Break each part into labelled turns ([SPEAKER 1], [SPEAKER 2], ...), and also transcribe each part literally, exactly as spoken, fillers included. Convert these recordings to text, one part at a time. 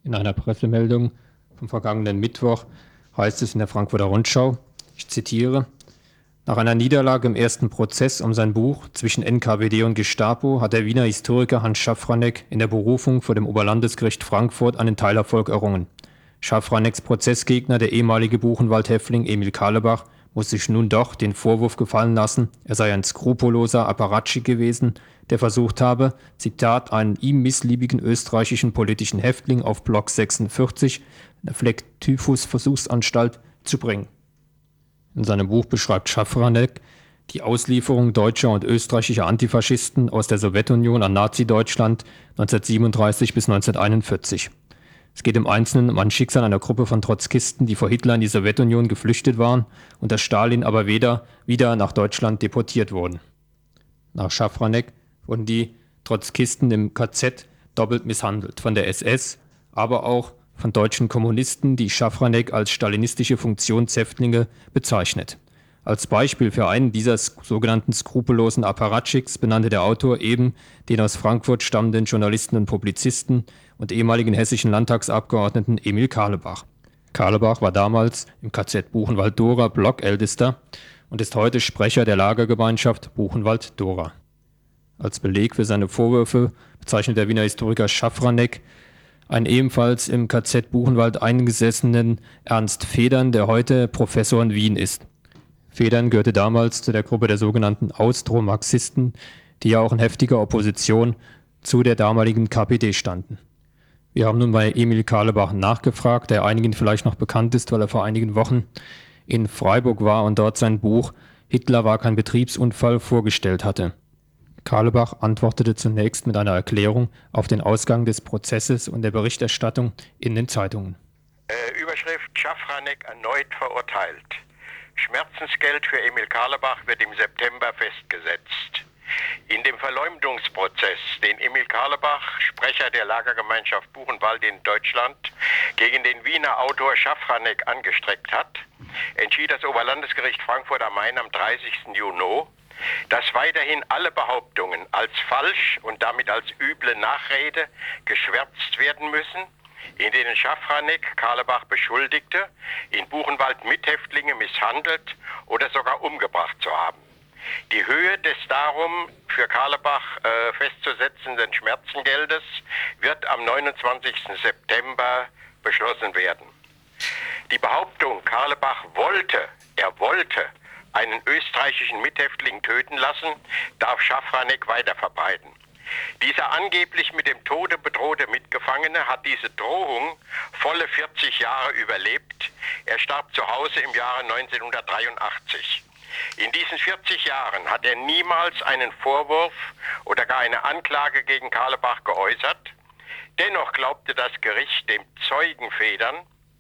[SPEAKER 1] In einer Pressemeldung vom vergangenen Mittwoch heißt es in der Frankfurter Rundschau, ich zitiere: Nach einer Niederlage im ersten Prozess um sein Buch Zwischen N K W D und Gestapo hat der Wiener Historiker Hans Szafranek in der Berufung vor dem Oberlandesgericht Frankfurt einen Teilerfolg errungen. Szafraneks Prozessgegner, der ehemalige Buchenwald-Häftling Emil Carlebach, muss sich nun doch den Vorwurf gefallen lassen, er sei ein skrupelloser Apparatschik gewesen, der versucht habe, Zitat, einen ihm missliebigen österreichischen politischen Häftling auf Block sechsundvierzig, der Fleck-Typhus-Versuchsanstalt, zu bringen. In seinem Buch beschreibt Szafranek die Auslieferung deutscher und österreichischer Antifaschisten aus der Sowjetunion an Nazi-Deutschland neunzehnhundertsiebenunddreißig bis neunzehnhunderteinundvierzig. Es geht im Einzelnen um ein Schicksal einer Gruppe von Trotzkisten, die vor Hitler in die Sowjetunion geflüchtet waren, unter Stalin aber weder wieder nach Deutschland deportiert wurden. Nach Szafranek wurden die Trotzkisten im K Z doppelt misshandelt, von der S S, aber auch von deutschen Kommunisten, die Szafranek als stalinistische Funktionshäftlinge bezeichnet. Als Beispiel für einen dieser sogenannten skrupellosen Apparatchiks benannte der Autor eben den aus Frankfurt stammenden Journalisten und Publizisten und ehemaligen hessischen Landtagsabgeordneten Emil Carlebach. Carlebach war damals im K Z Buchenwald-Dora Blockältester und ist heute Sprecher der Lagergemeinschaft Buchenwald-Dora. Als Beleg für seine Vorwürfe bezeichnet der Wiener Historiker Szafranek einen ebenfalls im K Z Buchenwald eingesessenen Ernst Federn, der heute Professor in Wien ist. Federn gehörte damals zu der Gruppe der sogenannten Austromarxisten, die ja auch in heftiger Opposition zu der damaligen K P D standen. Wir haben nun bei Emil Carlebach nachgefragt, der einigen vielleicht noch bekannt ist, weil er vor einigen Wochen in Freiburg war und dort sein Buch Hitler war kein Betriebsunfall vorgestellt hatte. Carlebach antwortete zunächst mit einer Erklärung auf den Ausgang des Prozesses und der Berichterstattung in den Zeitungen.
[SPEAKER 2] Äh, Überschrift: Szafranek erneut verurteilt. Schmerzensgeld für Emil Carlebach wird im September festgesetzt. In dem Verleumdungsprozess, den Emil Carlebach, Sprecher der Lagergemeinschaft Buchenwald in Deutschland, gegen den Wiener Autor Szafranek angestreckt hat, entschied das Oberlandesgericht Frankfurt am Main am dreißigsten Juni, dass weiterhin alle Behauptungen als falsch und damit als üble Nachrede geschwärzt werden müssen, in denen Szafranek Carlebach beschuldigte, in Buchenwald Mithäftlinge misshandelt oder sogar umgebracht zu haben. Die Höhe des darum für Carlebach äh, festzusetzenden Schmerzengeldes wird am neunundzwanzigsten September beschlossen werden. Die Behauptung, Carlebach wollte, er wollte einen österreichischen Mithäftling töten lassen, darf Szafranek weiterverbreiten. Dieser angeblich mit dem Tode bedrohte Mitgefangene hat diese Drohung volle vierzig Jahre überlebt. Er starb zu Hause im Jahre neunzehnhundertdreiundachtzig. In diesen vierzig Jahren hat er niemals einen Vorwurf oder gar eine Anklage gegen Carlebach geäußert. Dennoch glaubte das Gericht dem Zeugen Federn,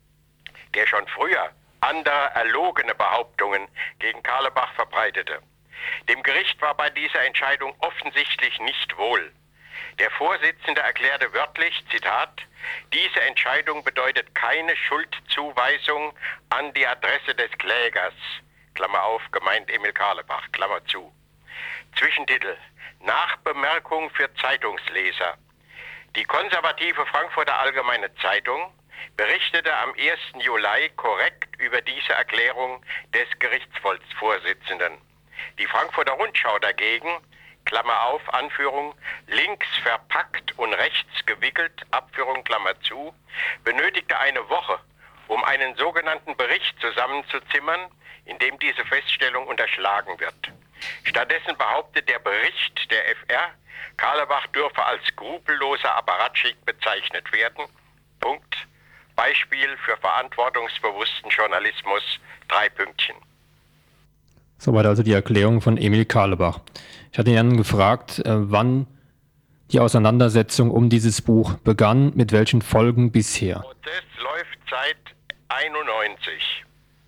[SPEAKER 2] der schon früher andere erlogene Behauptungen gegen Carlebach verbreitete. Dem Gericht war bei dieser Entscheidung offensichtlich nicht wohl. Der Vorsitzende erklärte wörtlich, Zitat, diese Entscheidung bedeutet keine Schuldzuweisung an die Adresse des Klägers, Klammer auf, gemeint Emil Carlebach, Klammer zu. Zwischentitel: Nachbemerkung für Zeitungsleser. Die konservative Frankfurter Allgemeine Zeitung berichtete am ersten Juli korrekt über diese Erklärung des Gerichtsvorsitzenden. Die Frankfurter Rundschau dagegen, Klammer auf, Anführung, links verpackt und rechts gewickelt, Abführung, Klammer zu, benötigte eine Woche, um einen sogenannten Bericht zusammenzuzimmern, in dem diese Feststellung unterschlagen wird. Stattdessen behauptet der Bericht der F R, Carlebach dürfe als skrupelloser Apparatschik bezeichnet werden. Punkt. Beispiel für verantwortungsbewussten Journalismus, drei Pünktchen.
[SPEAKER 1] Soweit also die Erklärung von Emil Carlebach. Ich hatte Jan gefragt, wann die Auseinandersetzung um dieses Buch begann, mit welchen Folgen bisher.
[SPEAKER 2] Der Prozess läuft seit einundneunzig.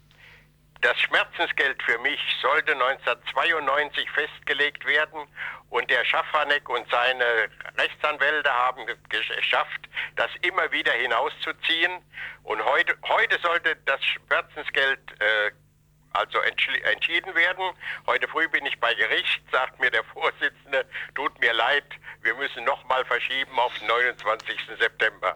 [SPEAKER 2] Das Schmerzensgeld für mich sollte neunzehnhundertzweiundneunzig festgelegt werden und der Szafranek und seine Rechtsanwälte haben geschafft, das immer wieder hinauszuziehen. Und heute, heute sollte das Schmerzensgeld äh, also entschieden werden. Heute früh bin ich bei Gericht, sagt mir der Vorsitzende, tut mir leid, wir müssen nochmal verschieben auf den neunundzwanzigsten September.
[SPEAKER 1] Mhm.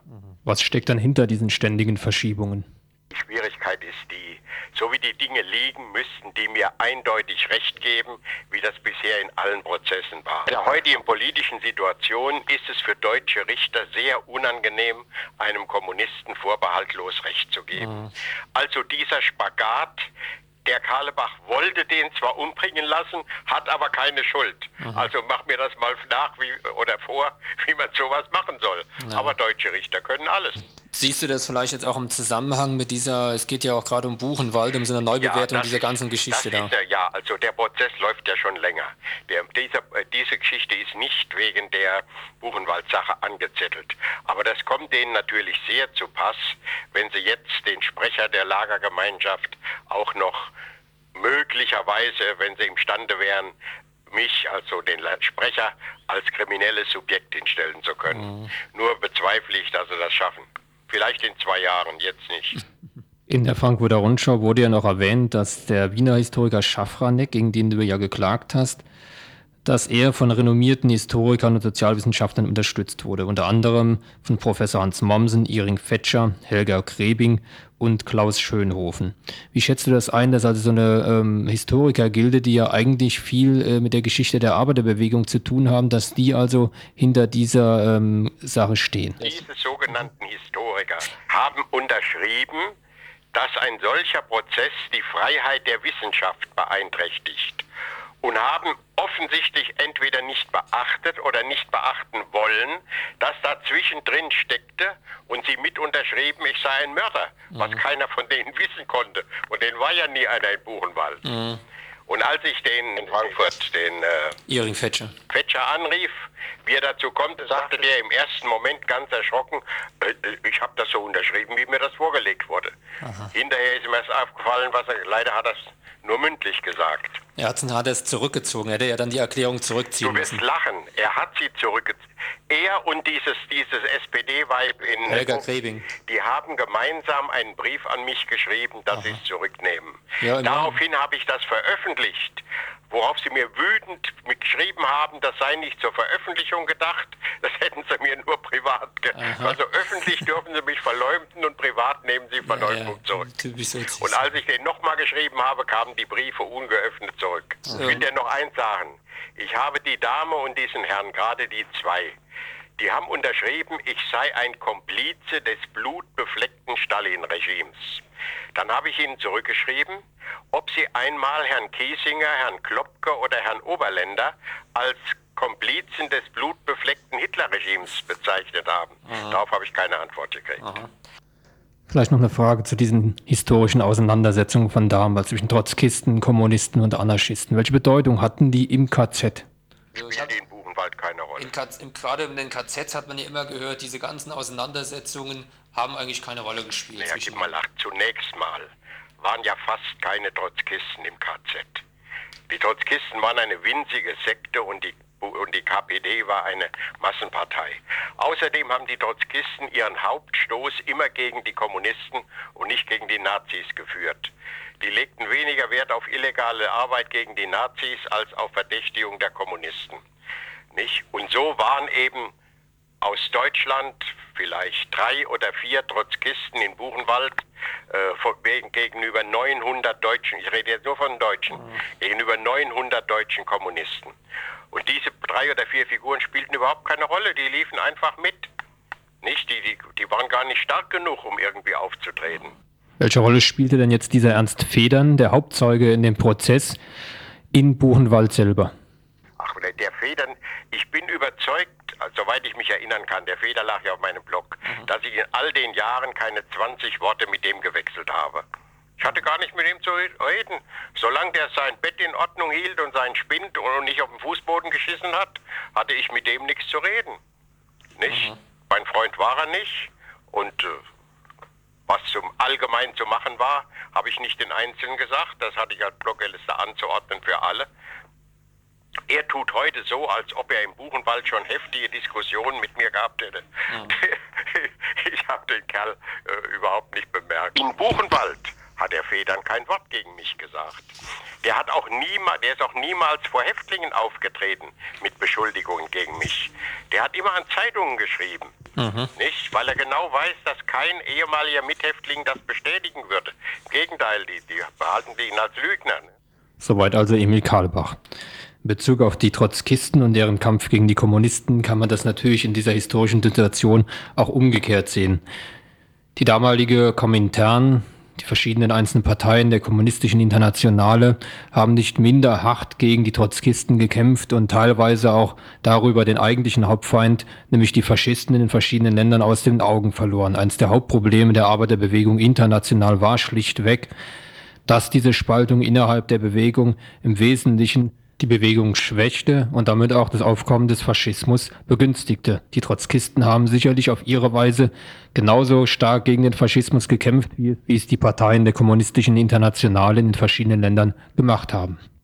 [SPEAKER 1] Was steckt dann hinter diesen ständigen Verschiebungen?
[SPEAKER 2] Die Schwierigkeit ist die, so wie die Dinge liegen, müssten die mir eindeutig Recht geben, wie das bisher in allen Prozessen war. In der heutigen politischen Situation ist es für deutsche Richter sehr unangenehm, einem Kommunisten vorbehaltlos Recht zu geben. Mhm. Also dieser Spagat, der Karlebach wollte den zwar umbringen lassen, hat aber keine Schuld. Mhm. Also mach mir das mal nach wie, oder vor, wie man sowas machen soll. Ja. Aber deutsche Richter können alles.
[SPEAKER 1] Siehst du das vielleicht jetzt auch im Zusammenhang mit dieser, es geht ja auch gerade um Buchenwald, um so eine Neubewertung
[SPEAKER 2] ja,
[SPEAKER 1] dieser ganzen Geschichte da?
[SPEAKER 2] Der, ja, also der Prozess läuft ja schon länger. Der, dieser, diese Geschichte ist nicht wegen der Buchenwald-Sache angezettelt. Aber das kommt denen natürlich sehr zu Pass, wenn sie jetzt den Sprecher der Lagergemeinschaft auch noch möglicherweise, wenn sie imstande wären, mich, also den Sprecher, als kriminelles Subjekt hinstellen zu können. Mhm. Nur bezweifle ich, dass sie das schaffen. Vielleicht in zwei Jahren, jetzt nicht.
[SPEAKER 1] In der Frankfurter Rundschau wurde ja noch erwähnt, dass der Wiener Historiker Szafranek, gegen den du ja geklagt hast, dass er von renommierten Historikern und Sozialwissenschaftlern unterstützt wurde. Unter anderem von Professor Hans Mommsen, Iring Fetscher, Helga Krebing und Klaus Schönhofen. Wie schätzt du das ein, dass also so eine ähm, Historikergilde, die ja eigentlich viel äh, mit der Geschichte der Arbeiterbewegung zu tun haben, dass die also hinter dieser ähm, Sache stehen?
[SPEAKER 2] Diese sogenannten Historiker haben unterschrieben, dass ein solcher Prozess die Freiheit der Wissenschaft beeinträchtigt und haben offensichtlich entweder nicht beachtet oder nicht beachten wollen, dass da zwischendrin steckte und sie mit unterschrieben, ich sei ein Mörder, mhm. was keiner von denen wissen konnte. Und den war ja nie einer in Buchenwald. Mhm. Und als ich den in Frankfurt, den äh,
[SPEAKER 1] Iring Fetscher.
[SPEAKER 2] Fetscher anrief, wie er dazu kommt, sagte der im ersten Moment ganz erschrocken, äh, ich habe das so unterschrieben, wie mir das vorgelegt wurde. Aha. Hinterher ist ihm erst aufgefallen, was er, leider hat er es nur mündlich gesagt.
[SPEAKER 1] Er hat, hat es zurückgezogen, er hätte ja dann die Erklärung zurückziehen müssen.
[SPEAKER 2] Du wirst lachen, er hat sie zurückgezogen. Er und dieses, dieses S P D-Weib in
[SPEAKER 1] Helga Krebing,
[SPEAKER 2] die haben gemeinsam einen Brief an mich geschrieben, dass sie es zurücknehmen.
[SPEAKER 1] Ja,
[SPEAKER 2] daraufhin habe ich das veröffentlicht, worauf sie mir wütend geschrieben haben, das sei nicht zur Veröffentlichung gedacht, das hätten sie mir nur privat ge- Also öffentlich dürfen sie mich verleumden und privat nehmen sie Verleumdung ja, ja. zurück. So und als ich den nochmal geschrieben habe, kamen die Briefe ungeöffnet zurück. Ja. Ich will dir noch eins sagen, ich habe die Dame und diesen Herrn, gerade die zwei, die haben unterschrieben, ich sei ein Komplize des blutbefleckten Stalin-Regimes. Dann habe ich ihnen zurückgeschrieben, ob sie einmal Herrn Kiesinger, Herrn Klopke oder Herrn Oberländer als Komplizen des blutbefleckten Hitler-Regimes bezeichnet haben. Aha. Darauf habe ich keine Antwort gekriegt. Aha.
[SPEAKER 1] Vielleicht noch eine Frage zu diesen historischen Auseinandersetzungen von damals zwischen Trotzkisten, Kommunisten und Anarchisten. Welche Bedeutung hatten die im K Z?
[SPEAKER 2] Spielt in Buchenwald keine Rolle.
[SPEAKER 1] In K Z, im, gerade in den K Zs hat man ja immer gehört, diese ganzen Auseinandersetzungen haben eigentlich keine Rolle gespielt.
[SPEAKER 2] Naja, gib mal acht. Zunächst mal waren ja fast keine Trotzkisten im K Z. Die Trotzkisten waren eine winzige Sekte und die, und die K P D war eine Massenpartei. Außerdem haben die Trotzkisten ihren Hauptstoß immer gegen die Kommunisten und nicht gegen die Nazis geführt. Die legten weniger Wert auf illegale Arbeit gegen die Nazis als auf Verdächtigung der Kommunisten. Nicht? Und so waren eben aus Deutschland vielleicht drei oder vier Trotzkisten in Buchenwald äh, von, wegen, gegenüber neunhundert Deutschen, ich rede jetzt nur von Deutschen, mhm. gegenüber neunhundert deutschen Kommunisten. Und diese drei oder vier Figuren spielten überhaupt keine Rolle, die liefen einfach mit. Nicht? Die, die, die waren gar nicht stark genug, um irgendwie aufzutreten.
[SPEAKER 1] Welche Rolle spielte denn jetzt dieser Ernst Federn, der Hauptzeuge in dem Prozess, in Buchenwald selber?
[SPEAKER 2] Ach, der Federn, ich bin überzeugt, soweit ich mich erinnern kann, der Feder lag ja auf meinem Blog, mhm. dass ich in all den Jahren keine zwanzig Worte mit dem gewechselt habe. Ich hatte gar nicht mit ihm zu reden. Solange der sein Bett in Ordnung hielt und seinen Spind und nicht auf den Fußboden geschissen hat, hatte ich mit dem nichts zu reden. Nicht? Mhm. Mein Freund war er nicht und äh, was zum allgemein zu machen war, habe ich nicht den Einzelnen gesagt. Das hatte ich als Bloggeliste anzuordnen für alle. Er tut heute so, als ob er im Buchenwald schon heftige Diskussionen mit mir gehabt hätte. Mhm. Ich habe den Kerl äh, überhaupt nicht bemerkt. In Buchenwald hat der Federn kein Wort gegen mich gesagt. Der hat auch niemals, der ist auch niemals vor Häftlingen aufgetreten mit Beschuldigungen gegen mich. Der hat immer an Zeitungen geschrieben, mhm. nicht? Weil er genau genau weiß, dass kein ehemaliger Mithäftling das bestätigen würde. Im Gegenteil, die, die behalten ihn als Lügner. Ne?
[SPEAKER 1] Soweit also Emil Carlebach. In Bezug auf die Trotzkisten und deren Kampf gegen die Kommunisten kann man das natürlich in dieser historischen Situation auch umgekehrt sehen. Die damalige Komintern, die verschiedenen einzelnen Parteien der kommunistischen Internationale haben nicht minder hart gegen die Trotzkisten gekämpft und teilweise auch darüber den eigentlichen Hauptfeind, nämlich die Faschisten in den verschiedenen Ländern, aus den Augen verloren. Eines der Hauptprobleme der Arbeiterbewegung international war schlichtweg, dass diese Spaltung innerhalb der Bewegung im Wesentlichen die Bewegung schwächte und damit auch das Aufkommen des Faschismus begünstigte. Die Trotzkisten haben sicherlich auf ihre Weise genauso stark gegen den Faschismus gekämpft, wie es die Parteien der kommunistischen Internationale in den verschiedenen Ländern gemacht haben.